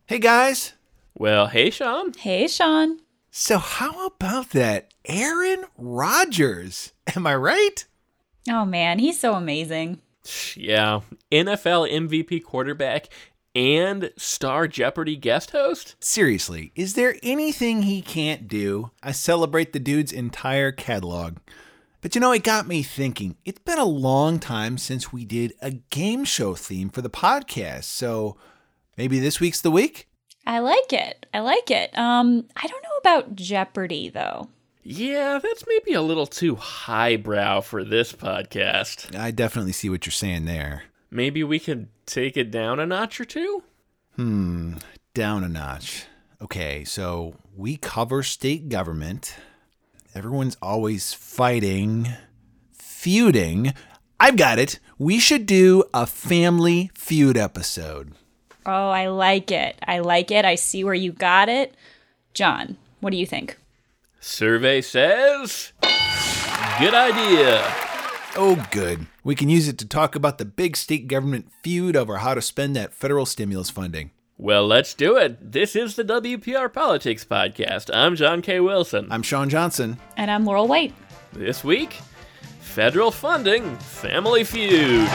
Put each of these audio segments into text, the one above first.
Hey guys. Well, hey, Sean. Hey, Sean. So how about that Aaron Rodgers? Am I right? Oh, man, he's so amazing. Yeah, NFL MVP quarterback and Star Jeopardy guest host? Seriously, is there anything he can't do? I celebrate the dude's entire catalog. But it got me thinking. It's been a long time since we did a game show theme for the podcast, so maybe this week's the week? I like it. I don't know about Jeopardy, though. Yeah, that's maybe a little too highbrow for this podcast. I definitely see what you're saying there. Maybe we could take it down a notch or two? Down a notch. Okay, so we cover state government. Everyone's always fighting, feuding. I've got it. We should do a Family Feud episode. Oh, I like it. I see where you got it. John, what do you think? Survey says... Good idea. Oh, good. We can use it to talk about the big state government feud over how to spend that federal stimulus funding. Well, let's do it. This is the WPR Politics Podcast. I'm John K. Wilson. I'm Sean Johnson. And I'm Laurel White. This week, federal funding, Family Feud.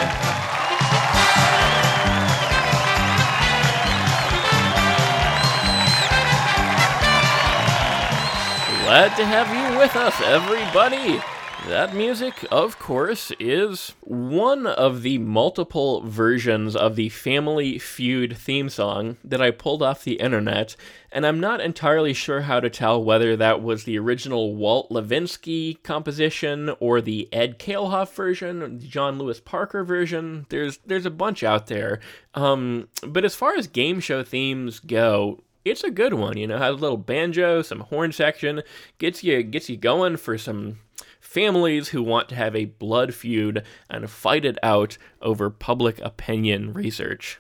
Glad to have you with us, everybody. That music, of course, is one of the multiple versions of the Family Feud theme song that I pulled off the internet, and I'm not entirely sure how to tell whether that was the original Walt Levinsky composition or the Ed Kalehoff version, the John Lewis Parker version. There's a bunch out there. But as far as game show themes go, it's a good one, has a little banjo, some horn section, gets you going for some families who want to have a blood feud and fight it out over public opinion research.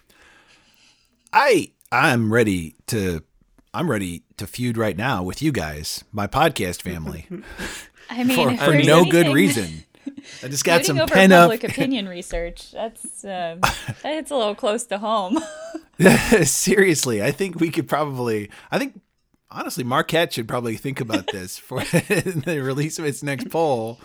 I'm ready to feud right now with you guys, my podcast family. I mean, for no good reason. I just got some over pent up public opinion research. That's that hits a little close to home. Seriously, I think honestly, Marquette should probably think about this for the release of its next poll.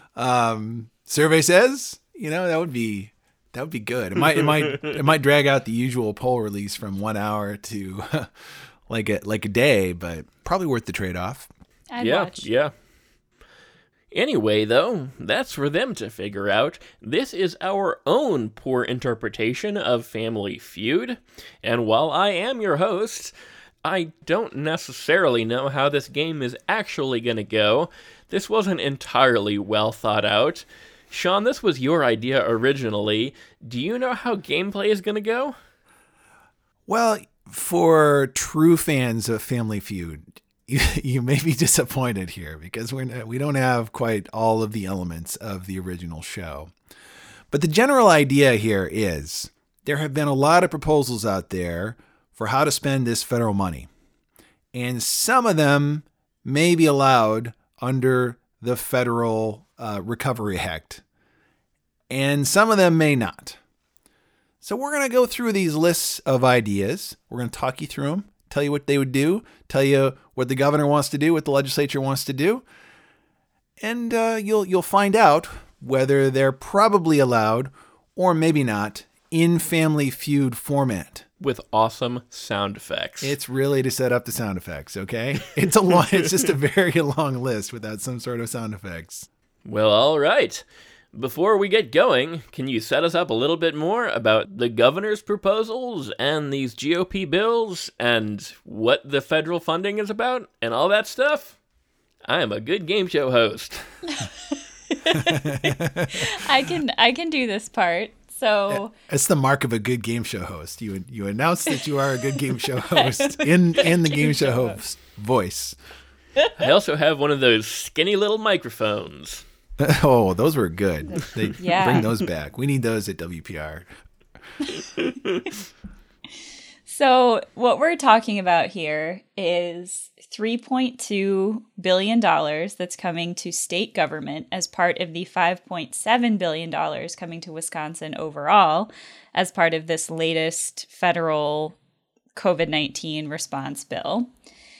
Survey says, that would be good. It might drag out the usual poll release from 1 hour to like a day, but probably worth the trade-off. I'd watch. Yeah. Anyway, though, that's for them to figure out. This is our own poor interpretation of Family Feud, and while I am your host, I don't necessarily know how this game is actually going to go. This wasn't entirely well thought out. Sean, this was your idea originally. Do you know how gameplay is going to go? Well, for true fans of Family Feud, you may be disappointed here because we don't have quite all of the elements of the original show. But the general idea here is there have been a lot of proposals out there for how to spend this federal money. And some of them may be allowed under the Federal Recovery Act. And some of them may not. So we're going to go through these lists of ideas. We're going to talk you through them, tell you what they would do, tell you what the governor wants to do, what the legislature wants to do. And you'll find out whether they're probably allowed or maybe not in Family Feud format. With awesome sound effects. It's really to set up the sound effects, okay? It's just a very long list without some sort of sound effects. Well, all right. Before we get going, can you set us up a little bit more about the governor's proposals and these GOP bills and what the federal funding is about and all that stuff? I am a good game show host. I can do this part. So it's the mark of a good game show host. You announce that you are a good game show host in the game show host voice. I also have one of those skinny little microphones. Oh, those were good. Bring those back. We need those at WPR. So what we're talking about here is $3.2 billion that's coming to state government as part of the $5.7 billion coming to Wisconsin overall as part of this latest federal COVID-19 response bill.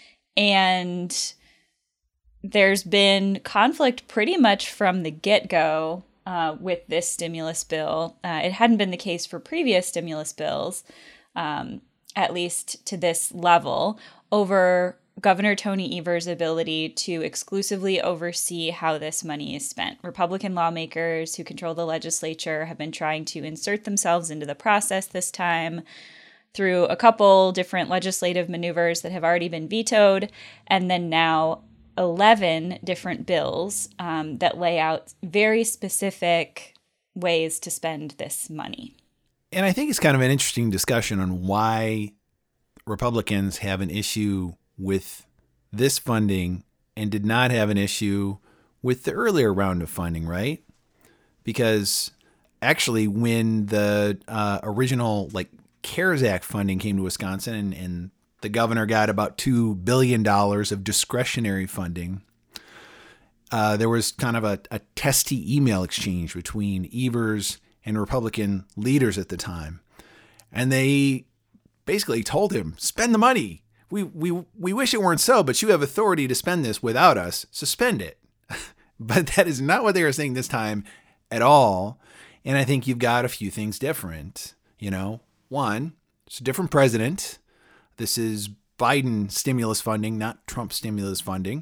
And there's been conflict pretty much from the get-go with this stimulus bill. It hadn't been the case for previous stimulus bills, at least to this level, over Governor Tony Evers' ability to exclusively oversee how this money is spent. Republican lawmakers who control the legislature have been trying to insert themselves into the process this time through a couple different legislative maneuvers that have already been vetoed, and then now 11 different bills that lay out very specific ways to spend this money. And I think it's kind of an interesting discussion on why Republicans have an issue with this funding and did not have an issue with the earlier round of funding, right? Because actually when the original CARES Act funding came to Wisconsin and the governor got about $2 billion of discretionary funding, there was kind of a testy email exchange between Evers and Republican leaders at the time. And they basically told him, spend the money. We wish it weren't so, but you have authority to spend this without us, so spend it. But that is not what they were saying this time at all. And I think you've got a few things different. One, it's a different president. This is Biden stimulus funding, not Trump stimulus funding.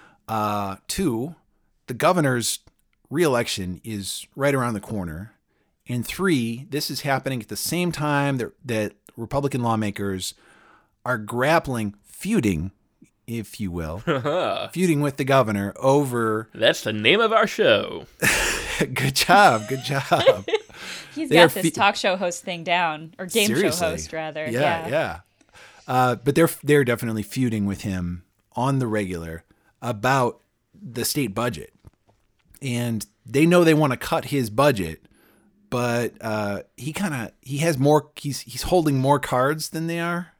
Two, the governor's reelection is right around the corner. And three, this is happening at the same time that Republican lawmakers are feuding, if you will, feuding with the governor over... That's the name of our show. Good job. He's got this talk show host thing down, or game show host, rather. Yeah. But they're definitely feuding with him on the regular about the state budget. And they know they want to cut his budget, but he's holding more cards than they are.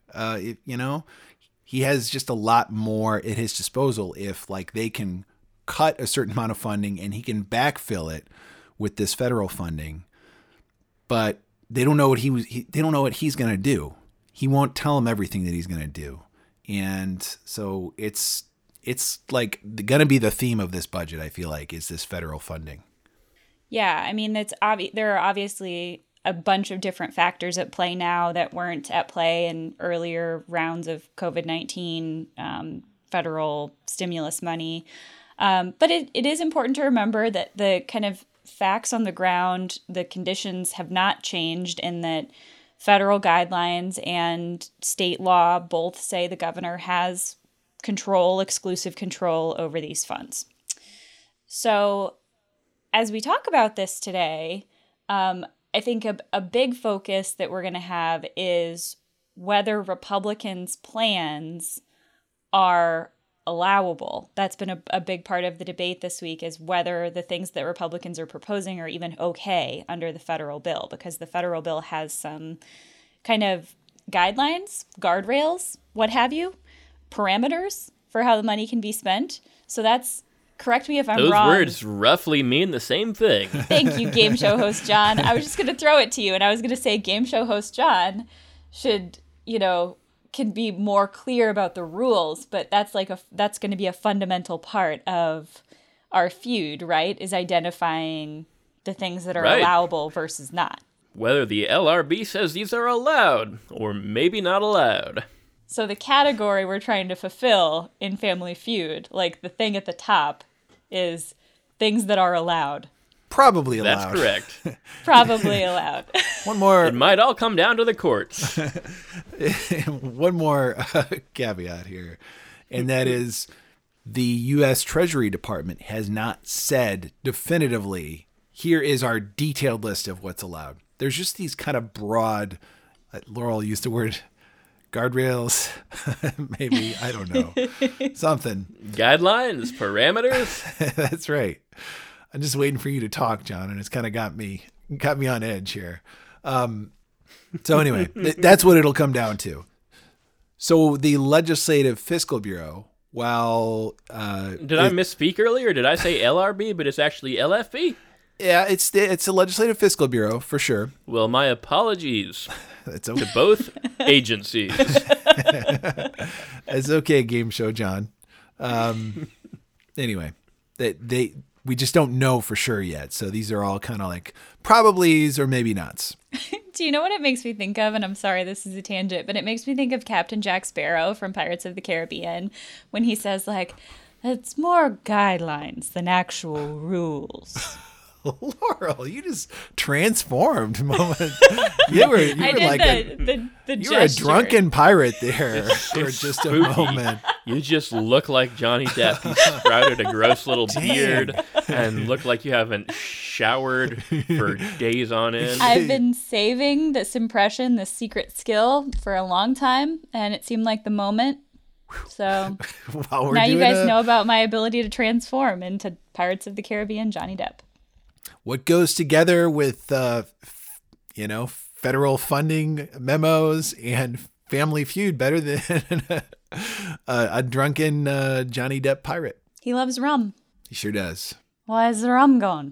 He has just a lot more at his disposal if they can cut a certain amount of funding and he can backfill it with this federal funding. But they don't know what they don't know what he's going to do. He won't tell them everything that he's going to do. And so it's going to be the theme of this budget, I feel like, is this federal funding. Yeah, I mean, there are obviously a bunch of different factors at play now that weren't at play in earlier rounds of COVID-19 federal stimulus money. But it is important to remember that the kind of facts on the ground, the conditions have not changed, in that federal guidelines and state law both say the governor has exclusive control over these funds. So as we talk about this today, I think a big focus that we're going to have is whether Republicans' plans are allowable. That's been a big part of the debate this week, is whether the things that Republicans are proposing are even okay under the federal bill, because the federal bill has some kind of guidelines, guardrails, what have you, parameters for how the money can be spent. So that's, correct me if I'm wrong. Those words roughly mean the same thing. Thank you, game show host John. I was just going to throw it to you, and I was going to say game show host John should, can be more clear about the rules, but that's going to be a fundamental part of our feud, right? Is identifying the things that are allowable versus not. Whether the LRB says these are allowed or maybe not allowed. So the category we're trying to fulfill in Family Feud, the thing at the top, is things that are allowed. Probably allowed. That's correct. Probably allowed. One more. It might all come down to the courts. One more caveat here, and that is the U.S. Treasury Department has not said definitively, here is our detailed list of what's allowed. There's just these kind of broad, Laurel used the word guardrails, maybe, I don't know, something. Guidelines, parameters. That's right. I'm just waiting for you to talk, John, and it's kind of got me on edge here. So anyway, that's what it'll come down to. So the Legislative Fiscal Bureau, while... Did I misspeak earlier? Did I say LRB, but it's actually LFB? Yeah, it's a Legislative Fiscal Bureau for sure. Well, my apologies It's to both agencies. It's okay, game show John. Anyway, we just don't know for sure yet. So these are all kind of like probablys or maybe nots. Do you know what it makes me think of? And I'm sorry, this is a tangent, but it makes me think of Captain Jack Sparrow from Pirates of the Caribbean when he says, like, it's more guidelines than actual rules. Laurel, you just transformed moment. You were like the you were a drunken pirate there for just a moment. You just look like Johnny Depp. You sprouted a gross little beard and look like you haven't showered for days on end. I've been saving this impression, this secret skill, for a long time, and it seemed like the moment. So now you guys know about my ability to transform into Pirates of the Caribbean Johnny Depp. What goes together with, federal funding memos and Family Feud better than a drunken Johnny Depp pirate? He loves rum. He sure does. Why is the rum gone?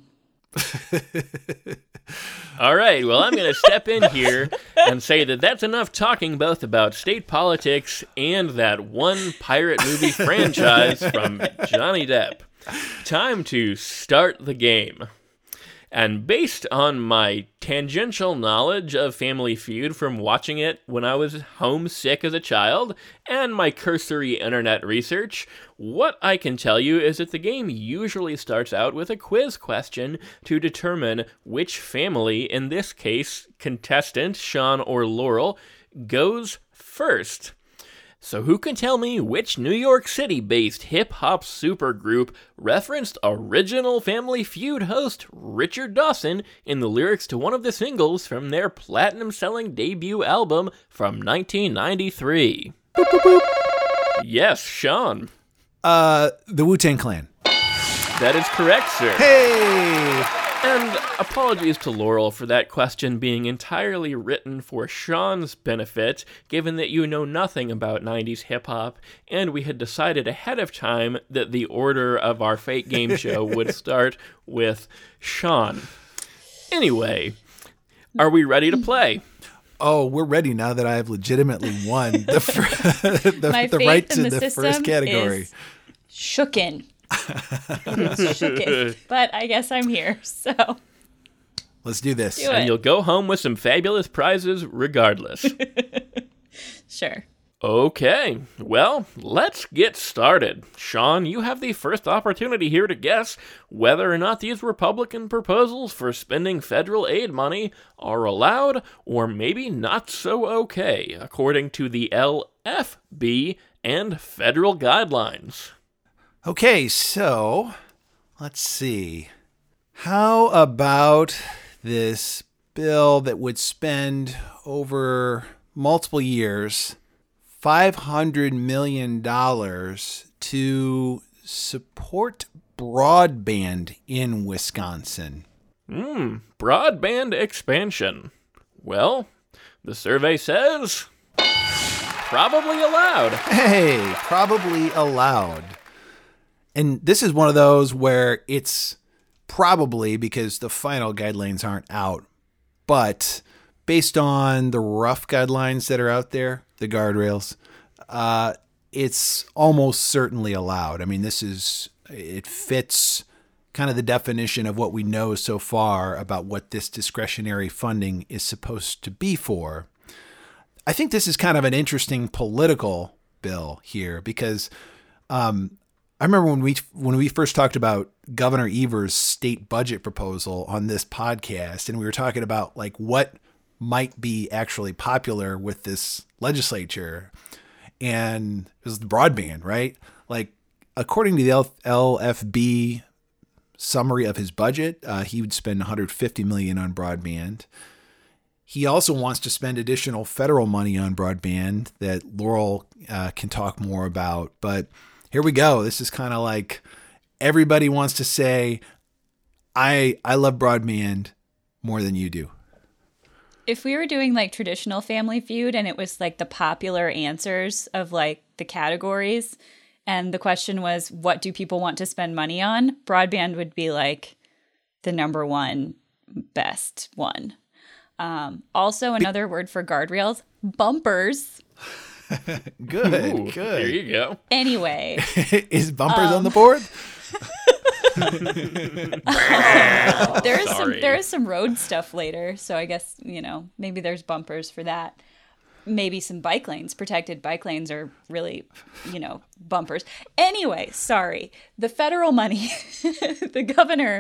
All right, well, I'm going to step in here and say that that's enough talking both about state politics and that one pirate movie franchise from Johnny Depp. Time to start the game. And based on my tangential knowledge of Family Feud from watching it when I was homesick as a child, and my cursory internet research, what I can tell you is that the game usually starts out with a quiz question to determine which family, in this case, contestant, Sean or Laurel, goes first. So who can tell me which New York City-based hip-hop supergroup referenced original Family Feud host Richard Dawson in the lyrics to one of the singles from their platinum-selling debut album from 1993? Boop, boop, boop. Yes, Sean. The Wu-Tang Clan. That is correct, sir. Hey! And apologies to Laurel for that question being entirely written for Sean's benefit, given that you know nothing about 90s hip-hop, and we had decided ahead of time that the order of our fake game show would start with Sean. Anyway, are we ready to play? Oh, we're ready now that I have legitimately won the right to the first category. Is shooken. But I guess I'm here, so let's do this. Do it. And you'll go home with some fabulous prizes regardless. Sure. Okay, well, let's get started. Sean, you have the first opportunity here to guess whether or not these Republican proposals for spending federal aid money are allowed or maybe not so okay, according to the LFB and federal guidelines. Okay, so let's see. How about this bill that would spend over multiple years $500 million to support broadband in Wisconsin? Broadband expansion. Well, the survey says probably allowed. Hey, probably allowed. And this is one of those where it's probably because the final guidelines aren't out. But based on the rough guidelines that are out there, the guardrails, it's almost certainly allowed. I mean, it fits kind of the definition of what we know so far about what this discretionary funding is supposed to be for. I think this is kind of an interesting political bill here because I remember when we first talked about Governor Evers' state budget proposal on this podcast, and we were talking about like what might be actually popular with this legislature, and it was the broadband, right? Like according to the LFB summary of his budget, he would spend $150 million on broadband. He also wants to spend additional federal money on broadband that Laurel can talk more about, but here we go. This is kind of like everybody wants to say, I love broadband more than you do. If we were doing like traditional Family Feud and it was like the popular answers of like the categories and the question was, what do people want to spend money on? Broadband would be like the number one best one. Also, another word for guardrails, bumpers. Good, Ooh, good. There you go. Anyway. Is bumpers on the board? There is some road stuff later, so I guess, maybe there's bumpers for that. Maybe some bike lanes. Protected bike lanes are really, bumpers. Anyway, sorry. The federal money, the governor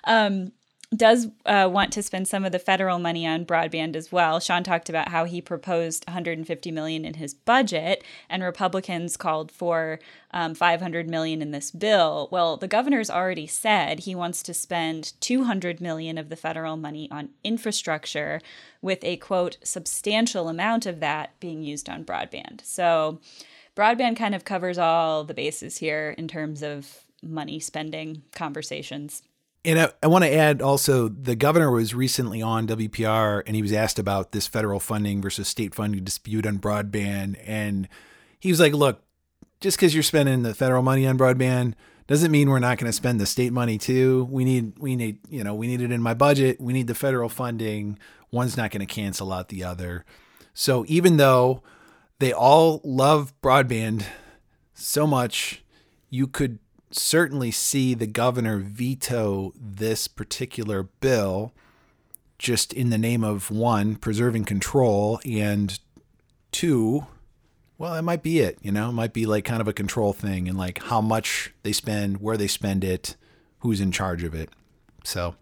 does want to spend some of the federal money on broadband as well. Sean talked about how he proposed $150 million in his budget, and Republicans called for $500 million in this bill. Well, the governor's already said he wants to spend $200 million of the federal money on infrastructure, with a, quote, substantial amount of that being used on broadband. So broadband kind of covers all the bases here in terms of money spending conversations. And I want to add also, the governor was recently on WPR and he was asked about this federal funding versus state funding dispute on broadband. And he was like, look, just because you're spending the federal money on broadband doesn't mean we're not going to spend the state money too. We need it in my budget. We need the federal funding. One's not going to cancel out the other. So even though they all love broadband so much, you could certainly see the governor veto this particular bill just in the name of, one, preserving control, and two, well, it might be it, it might be like kind of a control thing, and like how much they spend, where they spend it, who's in charge of it. So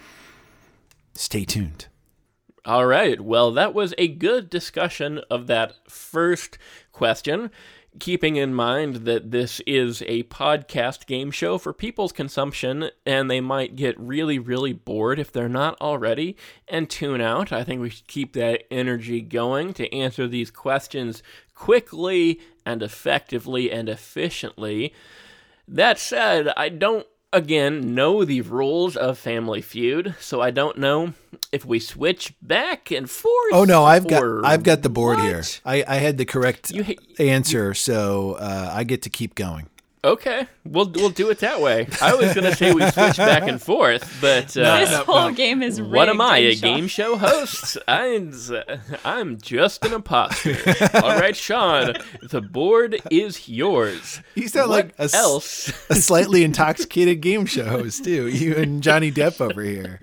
stay tuned. All right. Well, that was a good discussion of that first question. Keeping in mind that this is a podcast game show for people's consumption, and they might get really, really bored if they're not already and tune out. I think we should keep that energy going to answer these questions quickly and effectively and efficiently. That said, I don't, again, know the rules of Family Feud, so I don't know if we switch back and forth. Oh no, I've got the board here. I had the correct answer, you, so I get to keep going. Okay, we'll do it that way. I was going to say we switch back and forth, but this whole game is rigged. What am I, a game show host? I'm just an imposter. All right, Sean, the board is yours. You sound like a slightly intoxicated game show host too. You and Johnny Depp over here.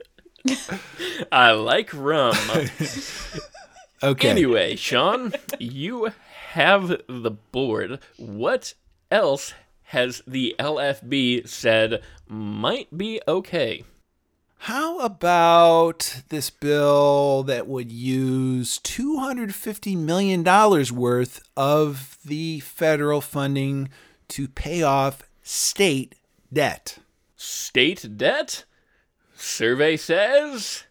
I like rum. Okay. Anyway, Sean, you have the board. What else has the LFB said might be okay? How about this bill that would use $250 million worth of the federal funding to pay off state debt? State debt? Survey says...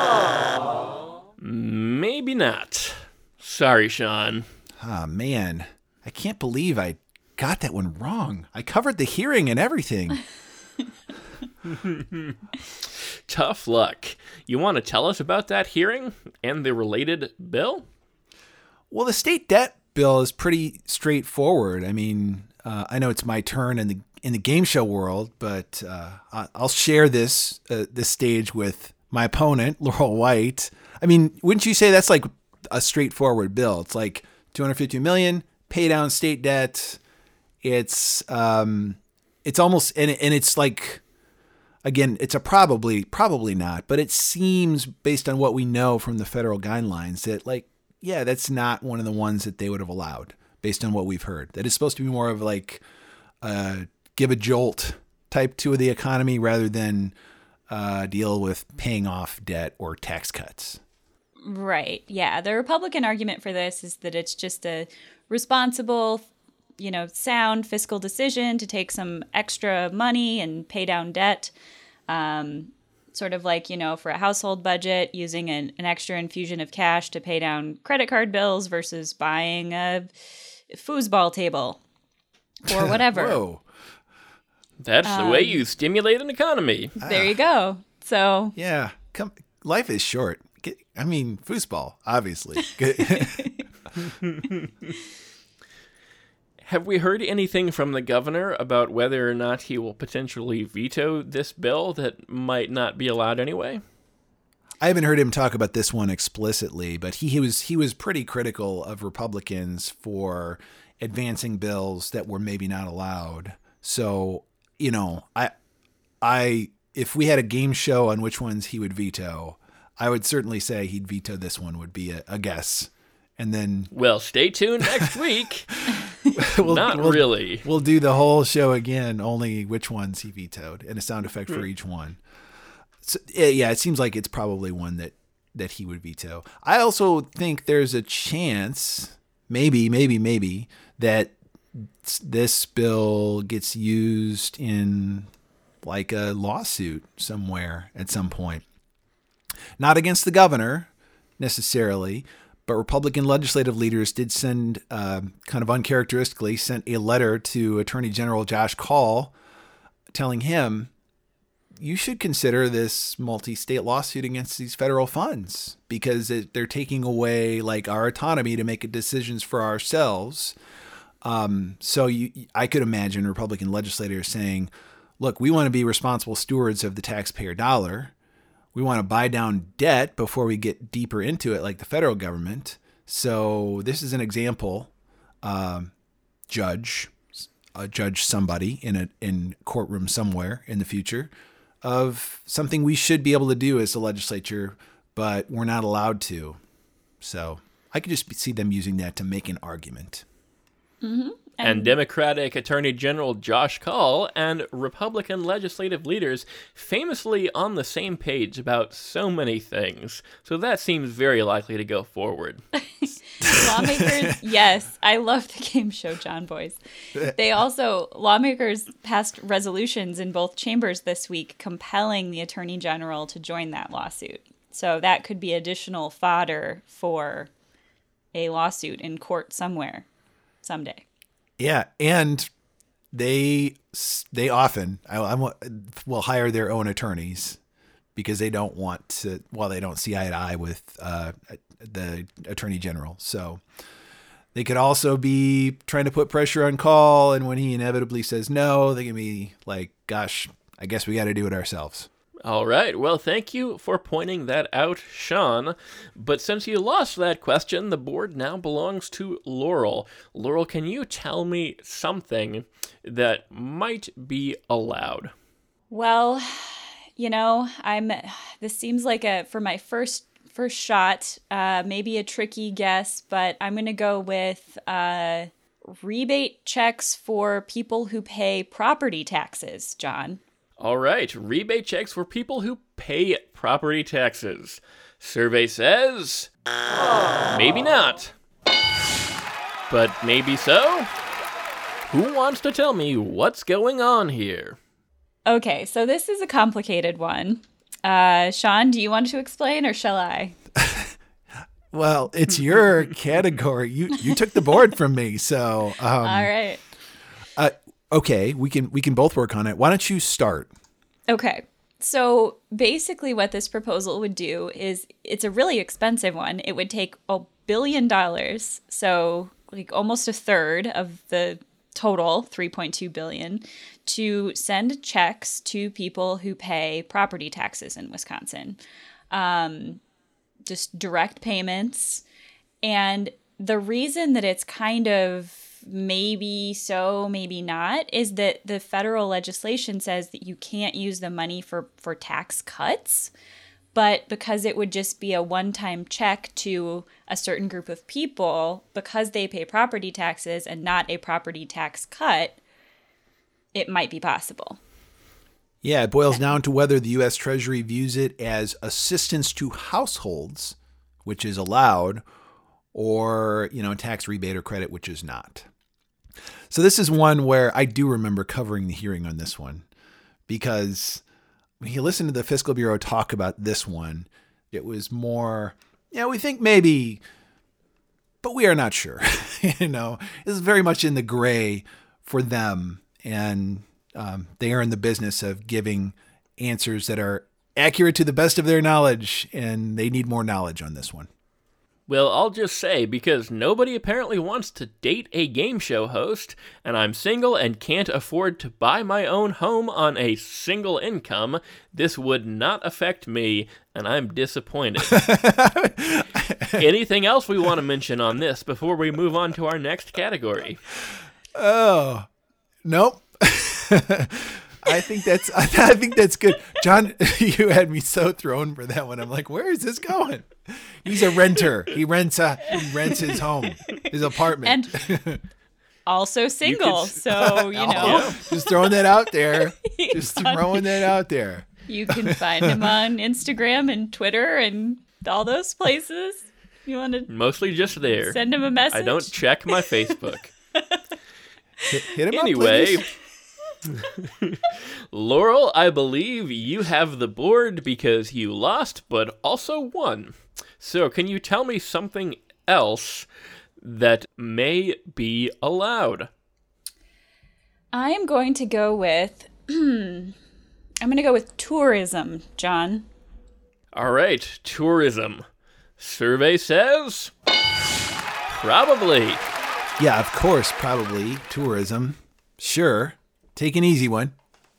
maybe not. Sorry, Sean. Ah, man. I can't believe I got that one wrong. I covered the hearing and everything. Tough luck. You want to tell us about that hearing and the related bill? Well, the state debt bill is pretty straightforward. I mean, I know it's my turn in the game show world, but I'll share this stage with my opponent, Laurel White. I mean, wouldn't you say that's like a straightforward bill? It's like $250 million, pay down state debt. It's almost, and it's like, again, it's a probably not, but it seems based on what we know from the federal guidelines that, like, yeah, that's not one of the ones that they would have allowed based on what we've heard. That is supposed to be more of like give a jolt type to the economy rather than deal with paying off debt or tax cuts. Right. Yeah. The Republican argument for this is that it's just a responsible, sound fiscal decision to take some extra money and pay down debt. Sort of like, for a household budget, using an extra infusion of cash to pay down credit card bills versus buying a foosball table or whatever. Whoa. That's the way you stimulate an economy. There you go. So yeah, life is short. Foosball, obviously. Have we heard anything from the governor about whether or not he will potentially veto this bill that might not be allowed anyway? I haven't heard him talk about this one explicitly, but he was pretty critical of Republicans for advancing bills that were maybe not allowed. So, if we had a game show on which ones he would veto, I would certainly say he'd veto this one, would be a guess. And then, well, stay tuned next week. Not really. We'll do the whole show again, only which ones he vetoed, and a sound effect for each one. So, yeah, it seems like it's probably one that he would veto. I also think there's a chance, maybe, that this bill gets used in like a lawsuit somewhere at some point. Not against the governor necessarily, but Republican legislative leaders did send, kind of uncharacteristically, sent a letter to Attorney General Josh Kaul telling him, you should consider this multi-state lawsuit against these federal funds because they're taking away like our autonomy to make decisions for ourselves. So I could imagine Republican legislators saying, look, we want to be responsible stewards of the taxpayer dollar. We want to buy down debt before we get deeper into it like the federal government. So this is an example, judge somebody in courtroom somewhere in the future of something we should be able to do as the legislature, but we're not allowed to. So I could just see them using that to make an argument. Mm-hmm. And Democratic Attorney General Josh Kaul and Republican legislative leaders famously on the same page about so many things. So that seems very likely to go forward. Lawmakers, yes, I love the game show, John Boys. Lawmakers passed resolutions in both chambers this week compelling the Attorney General to join that lawsuit. So that could be additional fodder for a lawsuit in court somewhere, someday. Yeah, and they often will hire their own attorneys because they don't want to. Well, they don't see eye to eye with the attorney general, so they could also be trying to put pressure on Kaul. And when he inevitably says no, they can be like, "Gosh, I guess we got to do it ourselves." All right. Well, thank you for pointing that out, Sean. But since you lost that question, the board now belongs to Laurel. Laurel, can you tell me something that might be allowed? Well, this seems like for my first shot, maybe a tricky guess, but I'm going to go with rebate checks for people who pay property taxes, John. All right, rebate checks for people who pay property taxes. Survey says maybe not, but maybe so. Who wants to tell me what's going on here? Okay, so this is a complicated one. Sean, do you want to explain or shall I? Well, it's your category. You took the board from me, so all right. Okay, we can both work on it. Why don't you start? Okay. So basically what this proposal would do is it's a really expensive one. It would take $1 billion, so like almost a third of the total, $3.2 billion, to send checks to people who pay property taxes in Wisconsin. Just direct payments. And the reason that it's kind of maybe so, maybe not, is that the federal legislation says that you can't use the money for tax cuts, but because it would just be a one-time check to a certain group of people, because they pay property taxes and not a property tax cut, it might be possible. Yeah, it boils down to whether the U.S. Treasury views it as assistance to households, which is allowed, or, tax rebate or credit, which is not. So this is one where I do remember covering the hearing on this one because when you listen to the Fiscal Bureau talk about this one, it was more, we think maybe, but we are not sure. This is very much in the gray for them, and they are in the business of giving answers that are accurate to the best of their knowledge, and they need more knowledge on this one. Well, I'll just say, because nobody apparently wants to date a game show host, and I'm single and can't afford to buy my own home on a single income, this would not affect me, and I'm disappointed. Anything else we want to mention on this before we move on to our next category? Oh, nope. I think that's good. John, you had me so thrown for that one. I'm like, where is this going? He's a renter. He rents his home, his apartment. And also single. So, just throwing that out there. Just throwing that out there. You can find him on Instagram and Twitter and all those places. You want to mostly just there. Send him a message? I don't check my Facebook. Hit him anyway, up, Laurel, I believe you have the board because you lost, but also won. So can you tell me something else that may be allowed? I am going to go with... I'm going to go with tourism, John. All right, tourism. Survey says... probably. Yeah, of course, probably. Tourism. Sure. Take an easy one.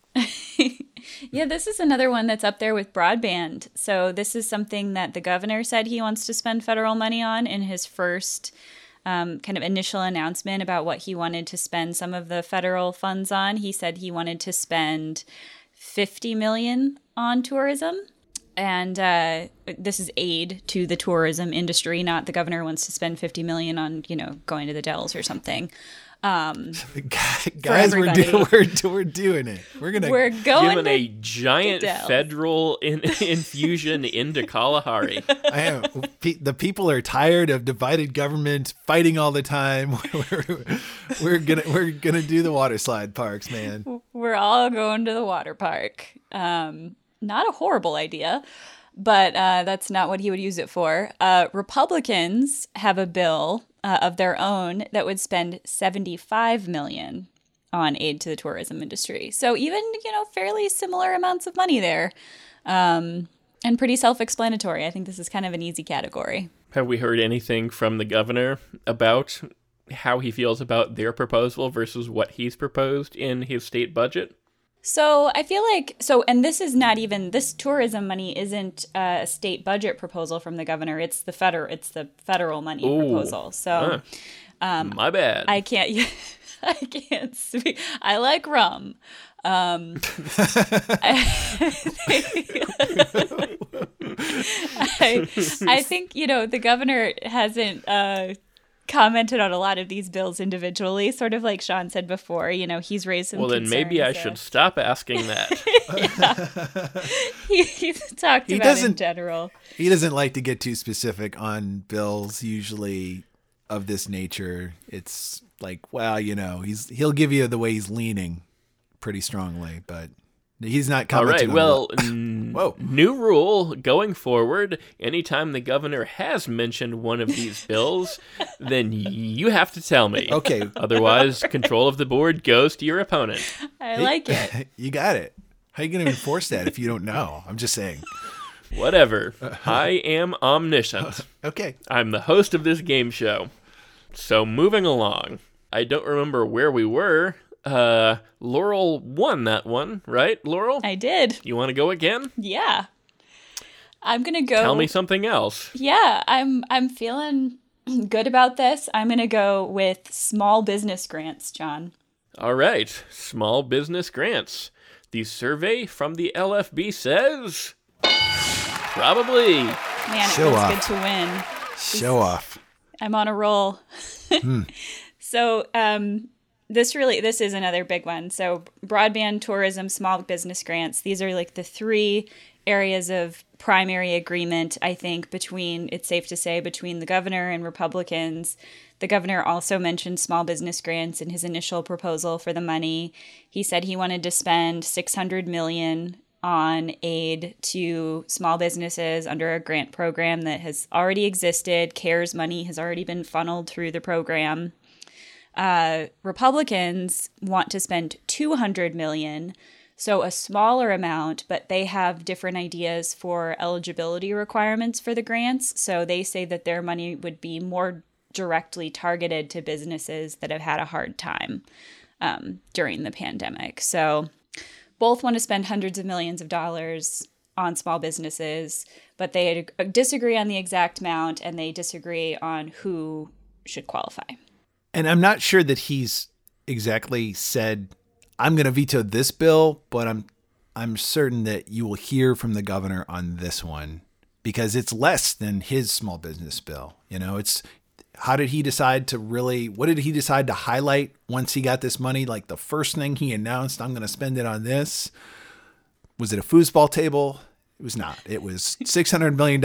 Yeah, this is another one that's up there with broadband. So this is something that the governor said he wants to spend federal money on in his first kind of initial announcement about what he wanted to spend some of the federal funds on. He said he wanted to spend $50 million on tourism. And this is aid to the tourism industry, not the governor wants to spend $50 million on, going to the Dells or something. Guys, we're doing it. We're going given a giant federal infusion into Kalahari. The people are tired of divided government, fighting all the time. We're gonna do the water slide parks, man. We're all going to the water park. Not a horrible idea, but that's not what he would use it for. Republicans have a bill of their own that would spend $75 million on aid to the tourism industry. So even, fairly similar amounts of money there, and pretty self-explanatory. I think this is kind of an easy category. Have we heard anything from the governor about how he feels about their proposal versus what he's proposed in his state budget? So I feel like, and this is not even, this tourism money isn't a state budget proposal from the governor. It's the federal money proposal. So, my bad. I can't speak. I like rum. I think, the governor hasn't, commented on a lot of these bills individually, sort of like Sean said before. He's raised some concerns. Then maybe I should stop asking that. He's talked about in general. He doesn't like to get too specific on bills usually of this nature. It's like, well, he'll give you the way he's leaning pretty strongly, but he's not commenting. All right, well, new rule going forward, anytime the governor has mentioned one of these bills, then you have to tell me. Okay. Otherwise, control of the board goes to your opponent. I like it. You got it. How are you going to enforce that if you don't know? I'm just saying. Whatever. I am omniscient. Okay. I'm the host of this game show. So moving along. I don't remember where we were. Laurel won that one, right, Laurel? I did. You want to go again? Yeah. I'm going to go. Tell me something else. Yeah, I'm feeling good about this. I'm going to go with small business grants, John. All right. Small business grants. The survey from the LFB says probably. Man, it feels good to win. Show off. I'm on a roll. So, this is another big one. So broadband, tourism, small business grants, these are like the three areas of primary agreement, I think, it's safe to say, between the governor and Republicans. The governor also mentioned small business grants in his initial proposal for the money. He said he wanted to spend $600 million on aid to small businesses under a grant program that has already existed. CARES money has already been funneled through the program. Republicans want to spend $200 million So a smaller amount, but they have different ideas for eligibility requirements for the grants. So they say that their money would be more directly targeted to businesses that have had a hard time during the pandemic. So both want to spend hundreds of millions of dollars on small businesses, but they disagree on the exact amount, and they disagree on who should qualify. And I'm not sure that he's exactly said, I'm going to veto this bill, but I'm certain that you will hear from the governor on this one, because it's less than his small business bill. You know, it's what did he decide to highlight once he got this money? Like the first thing he announced, I'm going to spend it on this. Was it a foosball table? It was not. It was $600 million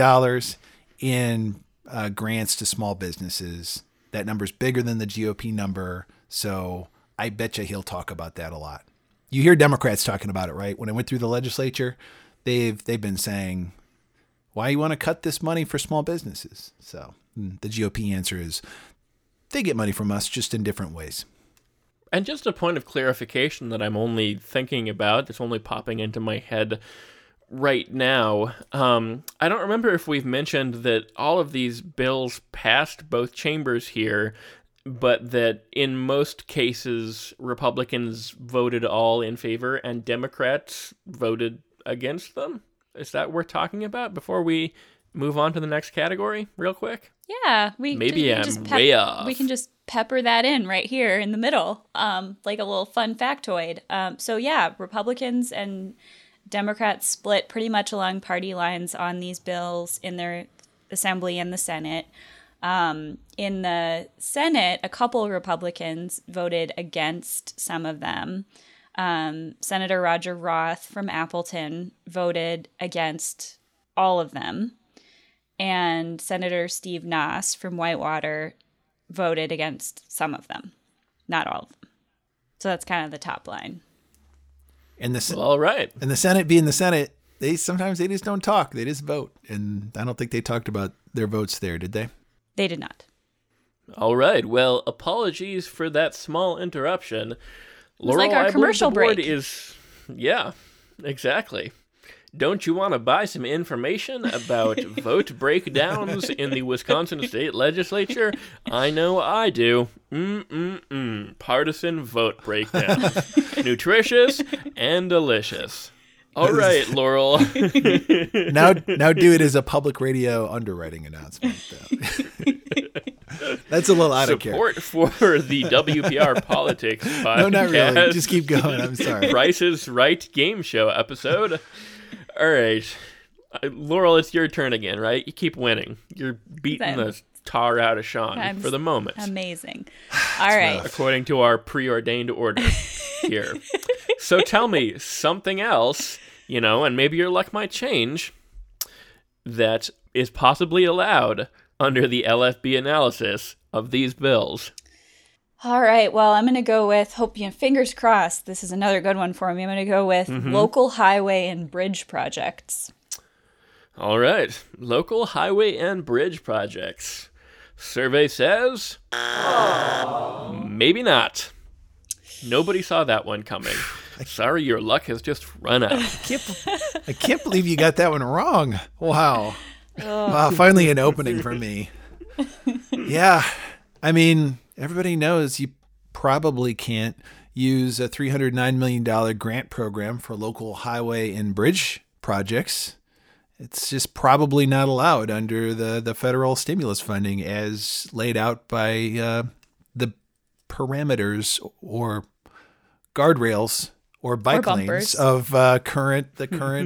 in grants to small businesses. That number's bigger than the GOP number. So I bet you he'll talk about that a lot. You hear Democrats talking about it, right? When it went through the legislature, they've been saying, why you want to cut this money for small businesses? So the GOP answer is they get money from us, just in different ways. And just a point of clarification that I'm only thinking about, that's only popping into my head right now. I don't remember if we've mentioned that all of these bills passed both chambers here, but that in most cases, Republicans voted all in favor and Democrats voted against them. Is that worth talking about before we move on to the next category real quick? Yeah, I'm way off. We can just pepper that in right here in the middle, like a little fun factoid. So yeah, Republicans and Democrats split pretty much along party lines on these bills in their Assembly and the Senate. In the Senate, a couple of Republicans voted against some of them. Senator Roger Roth from Appleton voted against all of them. And Senator Steve Noss from Whitewater voted against some of them, not all of them. So that's kind of the top line. And all right. And the Senate being the Senate, they just don't talk. They just vote. And I don't think they talked about their votes there, did they? They did not. All right. Well, apologies for that small interruption. It's like our commercial break. Yeah, exactly. Don't you want to buy some information about vote breakdowns in the Wisconsin State Legislature? I know I do. Partisan vote breakdowns. Nutritious and delicious. All right, Laurel. Now do it as a public radio underwriting announcement, though. That's a little out of character. Support for the WPR Politics podcast. No, not really. Just keep going. I'm sorry. Price is Right game show episode. All right. Laurel, it's your turn again, right? You keep winning. You're beating the tar out of Sean for the moment. Amazing. All right. According to our preordained order here. So tell me something else, and maybe your luck might change, that is possibly allowed under the LFB analysis of these bills. All right. Well, I'm going to go with, fingers crossed, this is another good one for me. I'm going to go with local highway and bridge projects. All right. Local highway and bridge projects. Survey says, maybe not. Nobody saw that one coming. Sorry, your luck has just run out. I can't believe you got that one wrong. Wow. Wow, finally an opening for me. Yeah. I mean, everybody knows you probably can't use a $309 million grant program for local highway and bridge projects. It's just probably not allowed under the federal stimulus funding as laid out by the parameters or guardrails or bike lanes of the current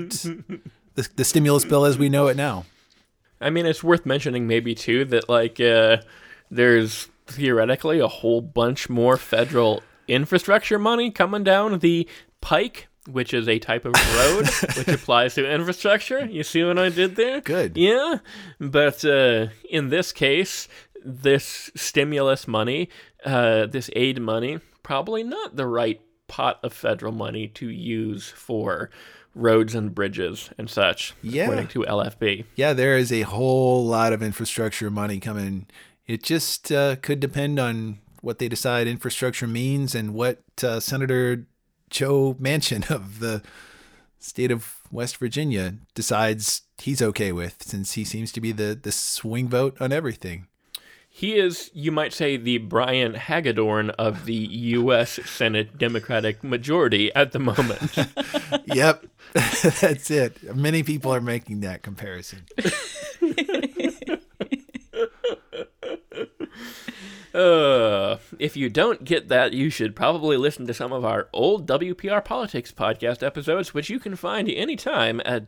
the stimulus bill as we know it now. I mean, it's worth mentioning maybe too that there's theoretically a whole bunch more federal infrastructure money coming down the pike, which is a type of road which applies to infrastructure. You see what I did there? Good. Yeah. But in this case, this stimulus money, this aid money, probably not the right pot of federal money to use for roads and bridges and such, according to LFB. Yeah, there is a whole lot of infrastructure money coming. It just could depend on what they decide infrastructure means and what Senator Joe Manchin of the state of West Virginia decides he's okay with, since he seems to be the swing vote on everything. He is, you might say, the Brian Hagedorn of the U.S. Senate Democratic majority at the moment. Yep, that's it. Many people are making that comparison. If you don't get that, you should probably listen to some of our old WPR Politics podcast episodes, which you can find anytime at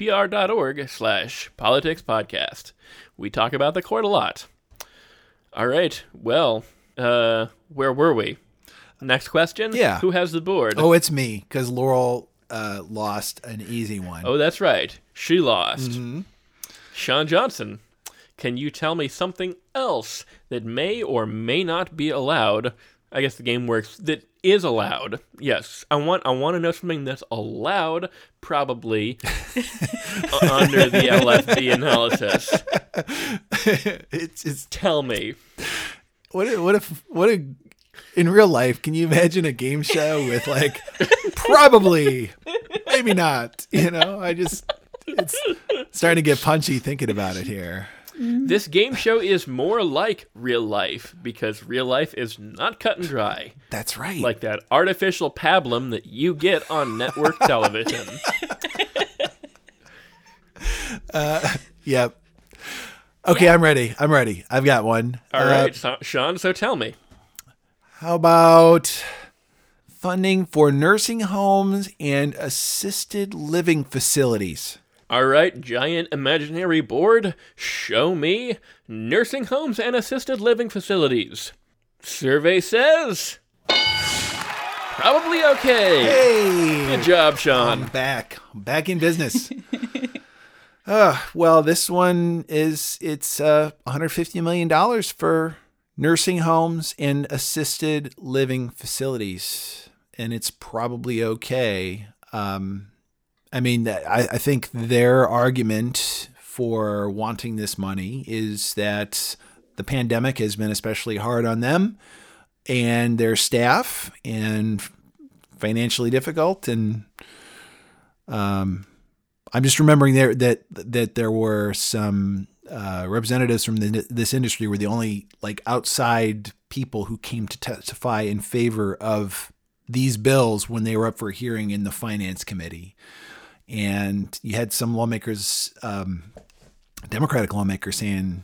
wpr.org/politicspodcast. We talk about the court a lot. All right, well, where were we? Next question? Yeah. Who has the board? Oh, it's me, because Laurel lost an easy one. Oh, that's right. She lost. Mm-hmm. Sean Johnson, can you tell me something else that may or may not be allowed? I guess the game works. That is allowed. Yes, I want to know something that's allowed, probably under the LFB analysis. It's tell me. What if in real life? Can you imagine a game show with like probably, maybe not? It's starting to get punchy thinking about it here. This game show is more like real life, because real life is not cut and dry. That's right. Like that artificial pablum that you get on network television. Yep. Okay, yeah. I'm ready. I've got one. All right, Sean, so tell me. How about funding for nursing homes and assisted living facilities? All right, giant imaginary board, show me nursing homes and assisted living facilities. Survey says probably okay. Hey! Good job, Sean. I'm back in business. Well, this one it's $150 million for nursing homes and assisted living facilities, and it's probably okay. I think their argument for wanting this money is that the pandemic has been especially hard on them and their staff, and financially difficult. And I'm just remembering that there were some representatives from this industry were the only outside people who came to testify in favor of these bills when they were up for hearing in the Finance Committee. And you had some lawmakers, Democratic lawmakers, saying,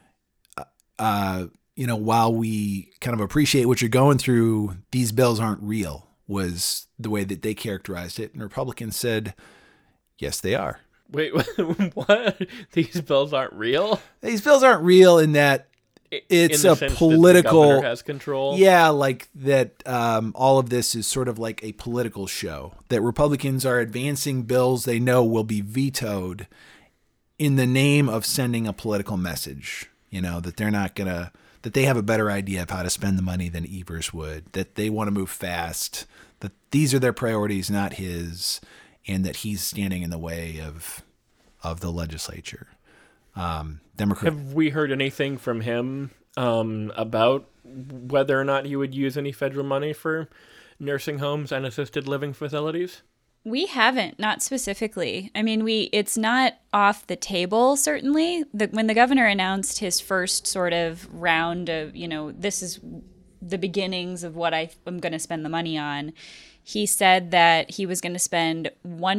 while we kind of appreciate what you're going through, these bills aren't real, was the way that they characterized it. And Republicans said, yes, they are. Wait, what? These bills aren't real? These bills aren't real in that it's a political. The governor has control. Yeah, like that. All of this is sort of like a political show. That Republicans are advancing bills they know will be vetoed in the name of sending a political message. That they're not gonna. That they have a better idea of how to spend the money than Evers would. That they want to move fast. That these are their priorities, not his, and that he's standing in the way of the legislature. Have we heard anything from him about whether or not he would use any federal money for nursing homes and assisted living facilities? We haven't, not specifically. I mean, it's not off the table, certainly. When the governor announced his first sort of round of, this is the beginnings of what I'm going to spend the money on, he said that he was going to spend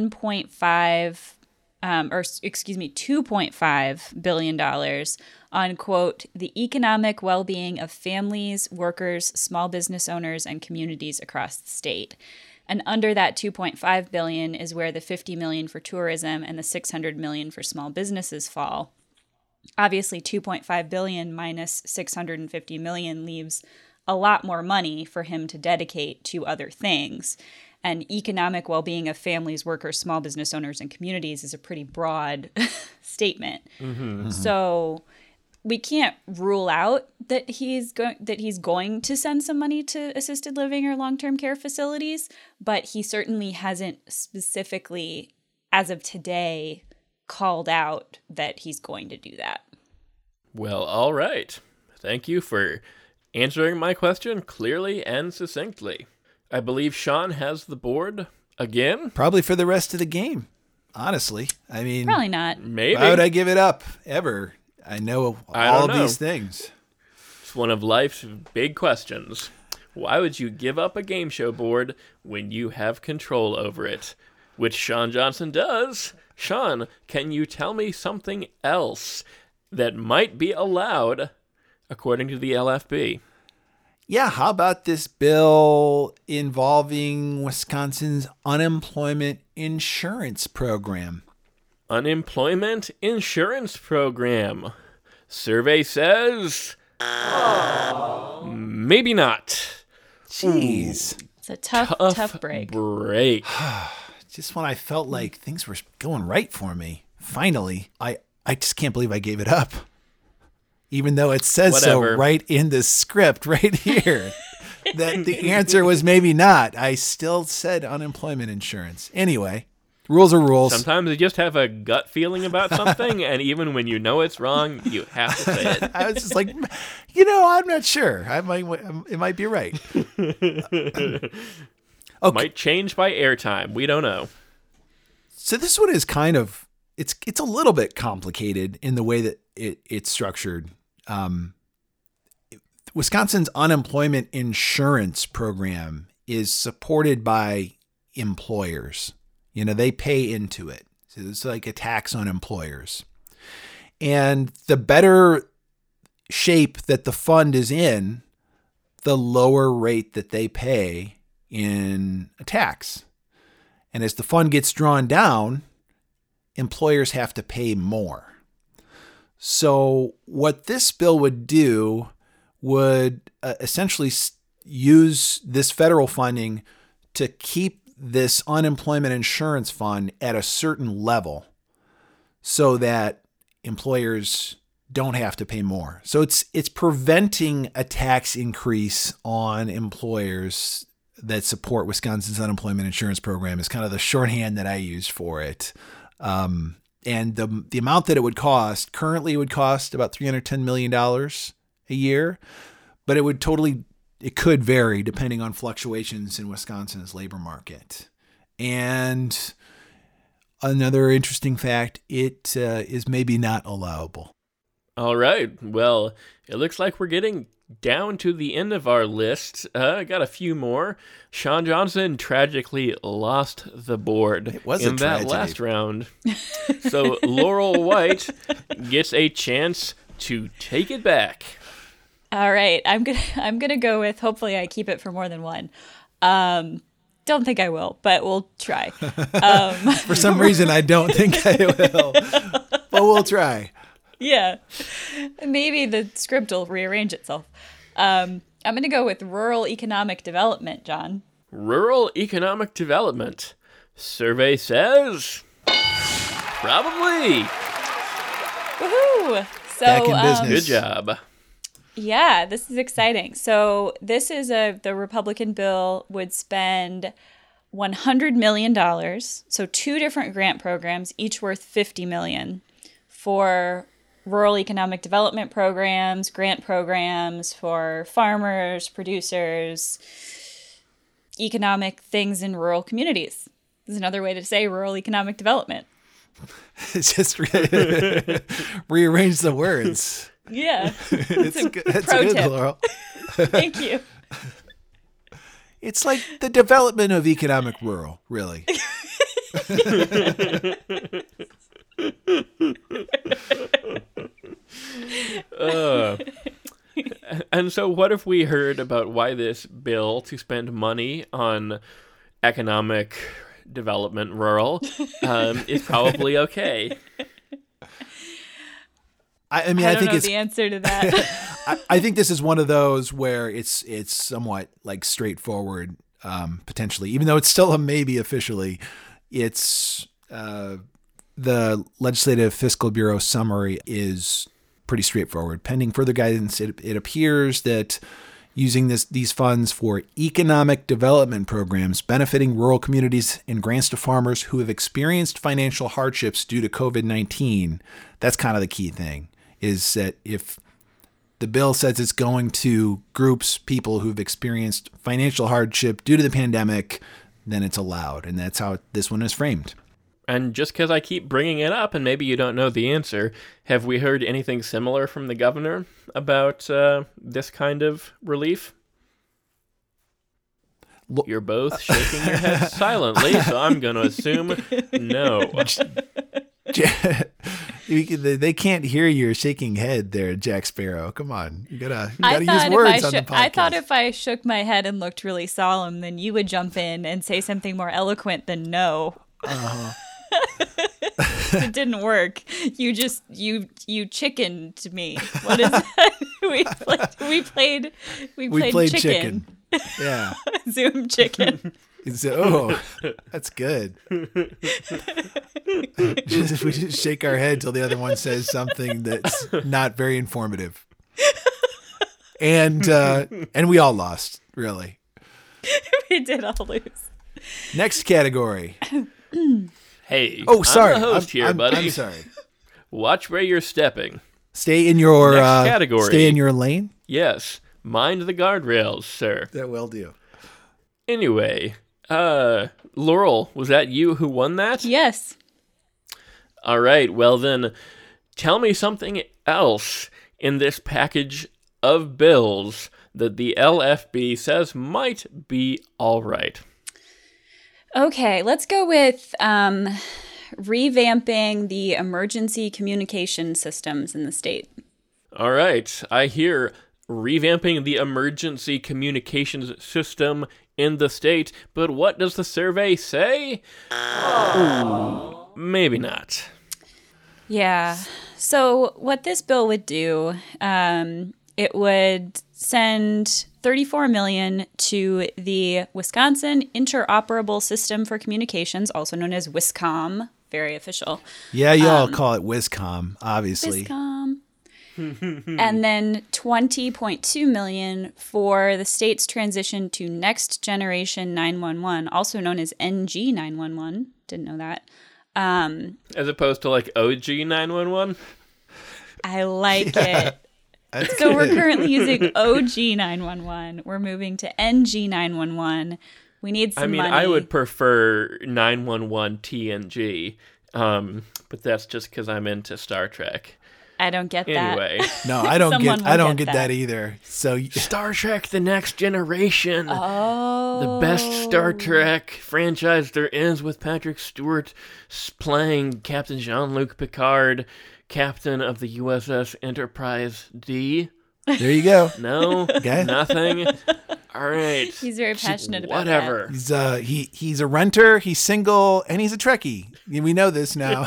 $2.5 billion on, quote, the economic well-being of families, workers, small business owners, and communities across the state. And under that $2.5 billion is where the $50 million for tourism and the $600 million for small businesses fall. Obviously, $2.5 billion minus $650 million leaves a lot more money for him to dedicate to other things. And economic well-being of families, workers, small business owners, and communities is a pretty broad statement. Mm-hmm. So we can't rule out that he's going to send some money to assisted living or long-term care facilities, but he certainly hasn't specifically, as of today, called out that he's going to do that. Well, all right. Thank you for answering my question clearly and succinctly. I believe Sean has the board again. Probably for the rest of the game, honestly. I mean, Probably not. Maybe. why would I give it up ever? I know all of these things. It's one of life's big questions. Why would you give up a game show board when you have control over it? Which Sean Johnson does. Sean, can you tell me something else that might be allowed according to the LFB? Yeah, how about this bill involving Wisconsin's unemployment insurance program? Unemployment insurance program. Survey says... maybe not. Jeez. It's a tough break. Just when I felt like things were going right for me, finally, I just can't believe I gave it up. Even though it says so right in the script right here that the answer was maybe not. I still said unemployment insurance. Anyway, rules are rules. Sometimes you just have a gut feeling about something, and even when you know it's wrong, you have to say it. I was just like, I'm not sure. It might be right. Okay. Might change by airtime. We don't know. So this one is kind of, it's a little bit complicated in the way that it's structured. Wisconsin's unemployment insurance program is supported by employers. They pay into it. So it's like a tax on employers. And the better shape that the fund is in, the lower rate that they pay in a tax. And as the fund gets drawn down, employers have to pay more. So what this bill would do would essentially use this federal funding to keep this unemployment insurance fund at a certain level so that employers don't have to pay more. So it's preventing a tax increase on employers that support Wisconsin's unemployment insurance program is kind of the shorthand that I use for it. And the amount that it would cost, currently it would cost about $310 million a year, but it could vary depending on fluctuations in Wisconsin's labor market. And another interesting fact, it is maybe not allowable. All right. Well, it looks like we're getting down to the end of our list. I got a few more. Sean Johnson tragically lost the board in that last round. So Laurel White gets a chance to take it back. All right. I'm gonna go with, hopefully I keep it for more than one. Don't think I will, but we'll try. For some reason, I don't think I will, but we'll try. Yeah. Maybe the script will rearrange itself. I'm going to go with rural economic development, John. Rural economic development. Survey says probably. Woohoo! So, back in business. Good job. Yeah, this is exciting. So this is the Republican bill would spend $100 million. So 2 different grant programs, each worth $50 million for rural economic development programs, grant programs for farmers, producers, economic things in rural communities. This is another way to say rural economic development. It's just rearrange the words. Yeah. That's good, tip. Laurel. Thank you. It's like the development of economic rural, really. And so what if we heard about why this bill to spend money on economic development rural is probably okay? I think it's the answer to that. I think this is one of those where it's somewhat like straightforward, potentially, even though it's still a maybe officially. It's the Legislative Fiscal Bureau summary is pretty straightforward. Pending further guidance, it appears that using these funds for economic development programs benefiting rural communities and grants to farmers who have experienced financial hardships due to COVID-19, that's kind of the key thing, is that if the bill says it's going to groups, people who've experienced financial hardship due to the pandemic, then it's allowed. And that's how this one is framed. And just because I keep bringing it up, and maybe you don't know the answer, have we heard anything similar from the governor about this kind of relief? You're both shaking your heads silently, so I'm going to assume no. They can't hear your shaking head there, Jack Sparrow. Come on. You gotta use words on the podcast. I thought if I shook my head and looked really solemn, then you would jump in and say something more eloquent than no. It didn't work. You chickened me. What is that? we played chicken. Yeah. Zoom chicken. Oh, that's good. We just shake our head till the other one says something that's not very informative. And we all lost, really. We did all lose. Next category. Hey, oh, sorry. I'm the host here, buddy. I'm sorry. Watch where you're stepping. Stay in your Next category. Stay in your lane. Yes, mind the guardrails, sir. That will do. Anyway, Laurel, was that you who won that? Yes. All right, well then, tell me something else in this package of bills that the LFB says might be all right. Okay, let's go with revamping the emergency communication systems in the state. All right, I hear revamping the emergency communications system in the state, but what does the survey say? Ooh, maybe not. Yeah, so what this bill would do, it would send $34 million to the Wisconsin Interoperable System for Communications, also known as WISCOM, very official. Yeah, you all call it WISCOM, obviously. WISCOM. And then $20.2 million for the state's transition to Next Generation 911, also known as NG 911. Didn't know that. As opposed to like OG 911? I like it. So we're currently using OG 911. We're moving to NG 911. We need some money. I would prefer 911 TNG, but that's just because I'm into Star Trek. I don't get that. Anyway, no, I don't get that either. So Star Trek: The Next Generation. Oh, the best Star Trek franchise there is, with Patrick Stewart playing Captain Jean-Luc Picard, captain of the USS Enterprise D. There you go. No, okay. Nothing. All right. He's very passionate about whatever. He's a renter, he's single, and he's a Trekkie. We know this now.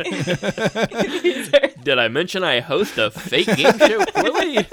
Did I mention I host a fake game show, Quilly?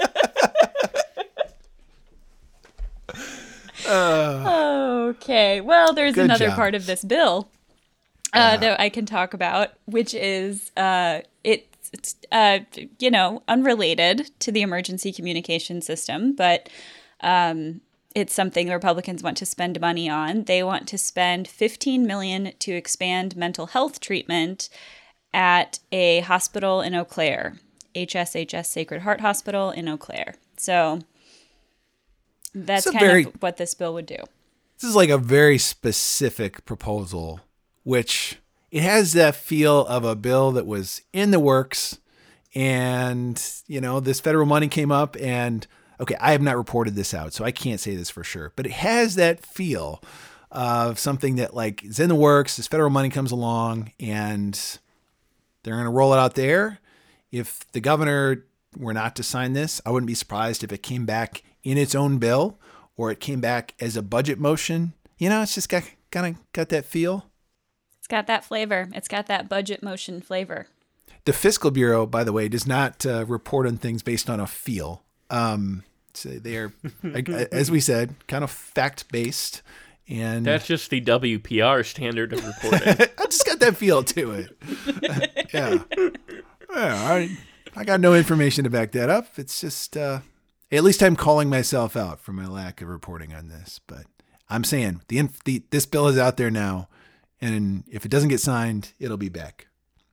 Okay. Well, there's another job. part of this bill that I can talk about, which is it's unrelated to the emergency communication system, but it's something the Republicans want to spend money on. They want to spend $15 million to expand mental health treatment at a hospital in Eau Claire, HSHS Sacred Heart Hospital in Eau Claire. So that's kind of what this bill would do. This is like a very specific proposal, which it has that feel of a bill that was in the works, and this federal money came up, and okay, I have not reported this out, so I can't say this for sure, but it has that feel of something that like is in the works. This federal money comes along, and they're going to roll it out there. If the governor were not to sign this, I wouldn't be surprised if it came back in its own bill, or it came back as a budget motion. It's just got that feel. It's got that flavor. It's got that budget motion flavor. The Fiscal Bureau, by the way, does not report on things based on a feel. So they are, as we said, kind of fact-based. And that's just the WPR standard of reporting. I just got that feel to it. Yeah. I got no information to back that up. It's just, at least I'm calling myself out for my lack of reporting on this. But I'm saying this bill is out there now, and if it doesn't get signed, it'll be back.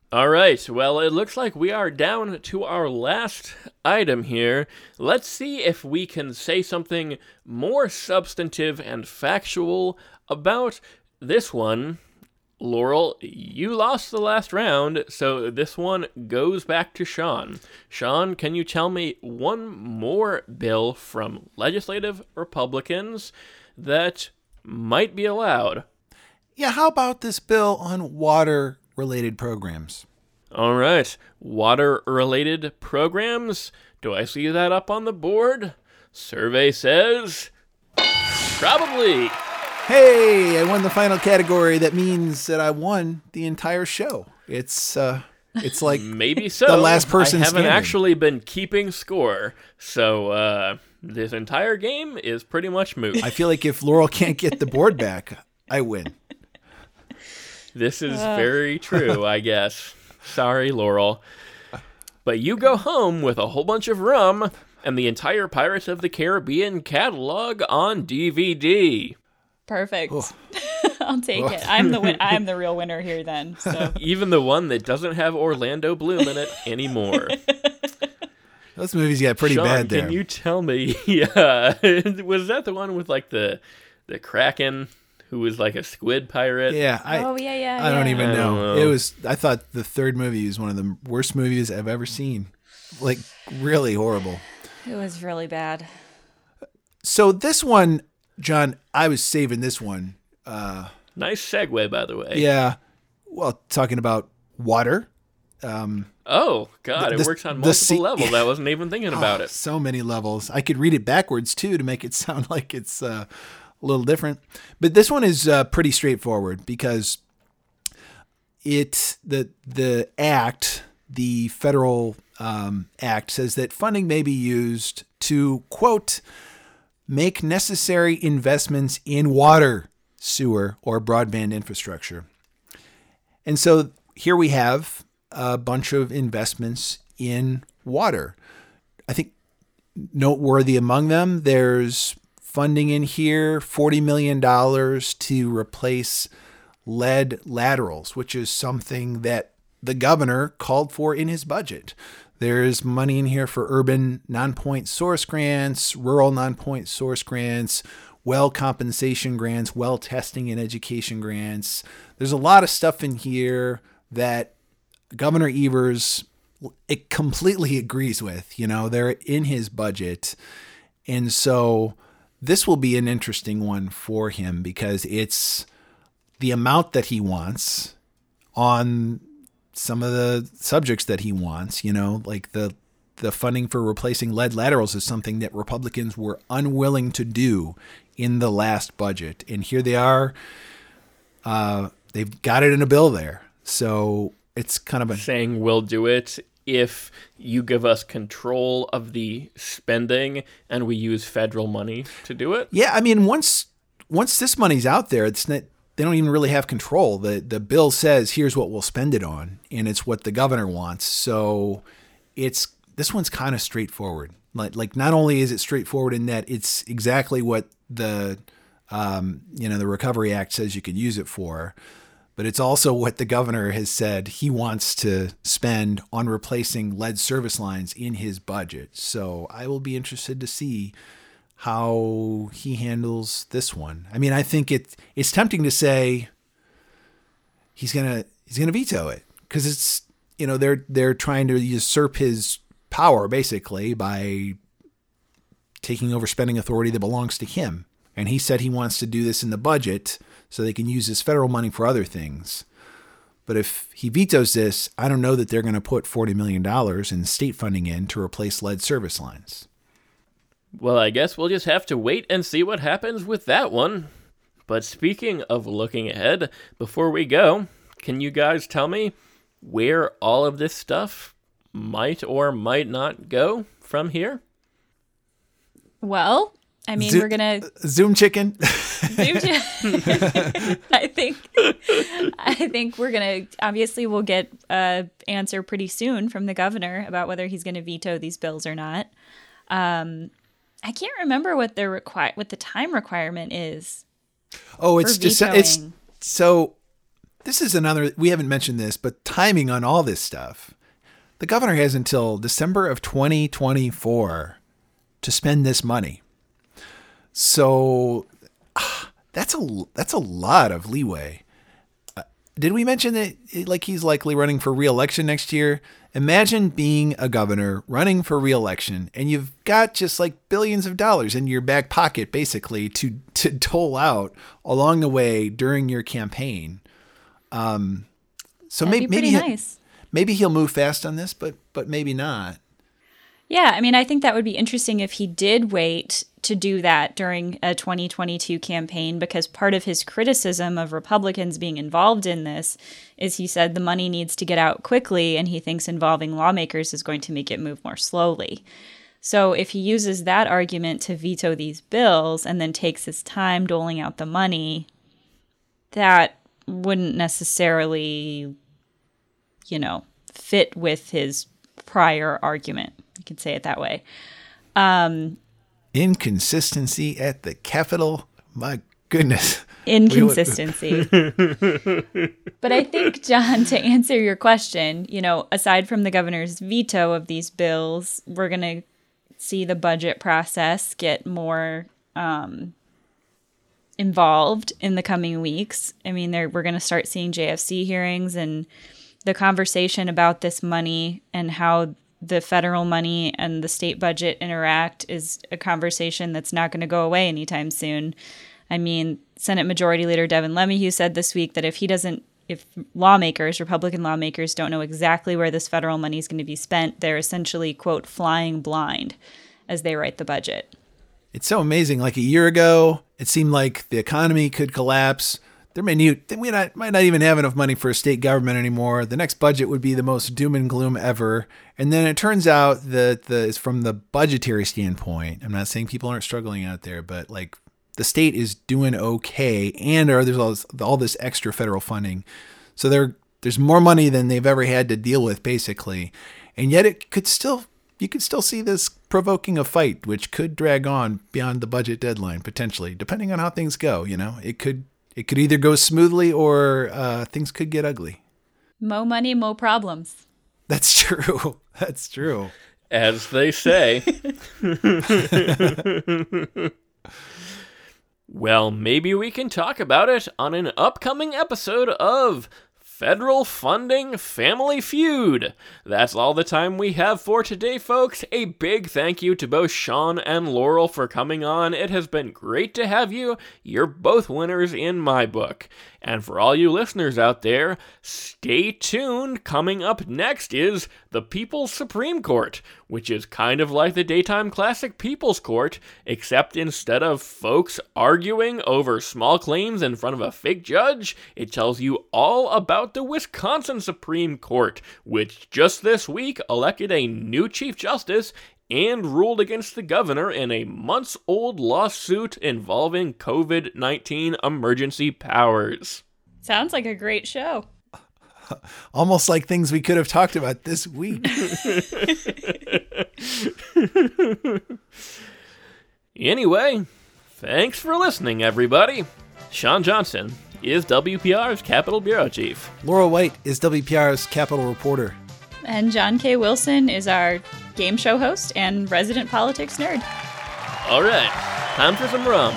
All right, well, it looks like we are down to our last item here. Let's see if we can say something more substantive and factual about this one. Laurel, you lost the last round, so this one goes back to Sean. Sean, can you tell me one more bill from legislative Republicans that might be allowed? Yeah, how about this bill on water-related programs? All right, water-related programs. Do I see that up on the board? Survey says probably. Hey, I won the final category. That means that I won the entire show. It's like maybe so. The last person I haven't standing. actually been keeping score, so this entire game is pretty much moot. I feel like if Laurel can't get the board back, I win. This is very true, I guess. Sorry, Laurel. But you go home with a whole bunch of rum and the entire Pirates of the Caribbean catalog on DVD. Perfect. I'll take it. I'm the real winner here then. So. Even the one that doesn't have Orlando Bloom in it anymore. Those movies got pretty Sean, bad there. Can you tell me? Yeah, was that the one with like the Kraken, who was like a squid pirate? Yeah. I don't even know. It was. I thought the third movie was one of the worst movies I've ever seen. Like really horrible. It was really bad. So this one, John, I was saving this one. Nice segue, by the way. Yeah. Well, talking about water. Oh, God, it works on multiple levels. I wasn't even thinking about it. So many levels. I could read it backwards, too, to make it sound like it's a little different. But this one is pretty straightforward because the act, the federal act, says that funding may be used to, quote, make necessary investments in water, sewer, or broadband infrastructure. And so here we have a bunch of investments in water. I think noteworthy among them, there's funding in here, $40 million to replace lead laterals, which is something that the governor called for in his budget. There's money in here for urban non-point source grants, rural non-point source grants, well compensation grants, well testing and education grants. There's a lot of stuff in here that Governor Evers completely agrees with. You know, they're in his budget. And so this will be an interesting one for him because it's the amount that he wants on some of the subjects that he wants, you know, like the funding for replacing lead laterals is something that Republicans were unwilling to do in the last budget. And here they are. They've got it in a bill there. So it's kind of saying we'll do it if you give us control of the spending and we use federal money to do it. Yeah. I mean, once this money's out there, it's not, they don't even really have control. The bill says, here's what we'll spend it on. And it's what the governor wants. So this one's kind of straightforward. Like not only is it straightforward in that it's exactly what the Recovery Act says you could use it for, but it's also what the governor has said he wants to spend on replacing lead service lines in his budget. So I will be interested to see how he handles this one. I mean, I think it's tempting to say he's gonna veto it because it's, you know, they're trying to usurp his power basically by taking over spending authority that belongs to him. And he said he wants to do this in the budget so they can use this federal money for other things. But if he vetoes this, I don't know that they're going to put $40 million in state funding in to replace lead service lines. Well, I guess we'll just have to wait and see what happens with that one. But speaking of looking ahead, before we go, can you guys tell me where all of this stuff might or might not go from here? Well, I mean, we're going to... Zoom chicken. I think we're going to... Obviously, we'll get an answer pretty soon from the governor about whether he's going to veto these bills or not. I can't remember what the time requirement is. Oh, it's just... So this is another, we haven't mentioned this, but timing on all this stuff. The governor has until December of 2024 to spend this money. So that's a lot of leeway. Did we mention that like he's likely running for re-election next year? Imagine being a governor running for re-election and you've got just like billions of dollars in your back pocket basically to dole out along the way during your campaign. So maybe nice. Maybe he'll move fast on this, but maybe not. Yeah, I mean, I think that would be interesting if he did wait to do that during a 2022 campaign, because part of his criticism of Republicans being involved in this is he said the money needs to get out quickly, and he thinks involving lawmakers is going to make it move more slowly. So if he uses that argument to veto these bills and then takes his time doling out the money, that wouldn't necessarily, fit with his prior argument. You could say it that way. Inconsistency at the Capitol. My goodness. Inconsistency. But I think, John, to answer your question, aside from the governor's veto of these bills, we're going to see the budget process get more involved in the coming weeks. I mean, we're going to start seeing JFC hearings, and the conversation about this money and how the federal money and the state budget interact is a conversation that's not going to go away anytime soon. I mean, Senate Majority Leader Devin LeMahieu said this week that if Republican lawmakers don't know exactly where this federal money is going to be spent, they're essentially, quote, flying blind as they write the budget. It's so amazing. Like a year ago, it seemed like the economy could collapse. We might not even have enough money for a state government anymore. The next budget would be the most doom and gloom ever. And then it turns out that from the budgetary standpoint, I'm not saying people aren't struggling out there, but like the state is doing okay, and there's all this extra federal funding. So there's more money than they've ever had to deal with, basically. And yet you could still see this provoking a fight, which could drag on beyond the budget deadline, potentially, depending on how things go. It could either go smoothly or things could get ugly. Mo money, mo problems. That's true. That's true. As they say. Well, maybe we can talk about it on an upcoming episode of Federal Funding Family Feud. That's all the time we have for today, folks. A big thank you to both Sean and Laurel for coming on. It has been great to have you. You're both winners in my book. And for all you listeners out there, stay tuned. Coming up next is the People's Supreme Court, which is kind of like the daytime classic People's Court, except instead of folks arguing over small claims in front of a fake judge, it tells you all about the Wisconsin Supreme Court, which just this week elected a new Chief Justice and ruled against the governor in a months-old lawsuit involving COVID-19 emergency powers. Sounds like a great show. Almost like things we could have talked about this week. Anyway, thanks for listening, everybody. Sean Johnson is WPR's Capitol Bureau Chief. Laurel White is WPR's Capitol Reporter. And John K. Wilson is our game show host and resident politics nerd. All right, time for some rum.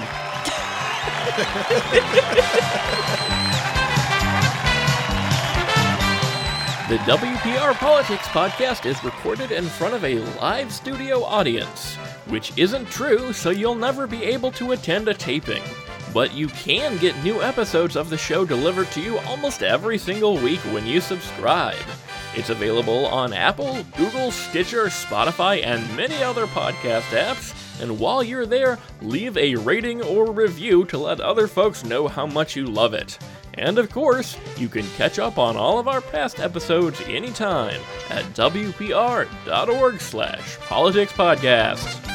The WPR Politics Podcast is recorded in front of a live studio audience, which isn't true, so you'll never be able to attend a taping. But you can get new episodes of the show delivered to you almost every single week when you subscribe. It's available on Apple, Google, Stitcher, Spotify, and many other podcast apps. And while you're there, leave a rating or review to let other folks know how much you love it. And of course, you can catch up on all of our past episodes anytime at WPR.org/politicspodcast.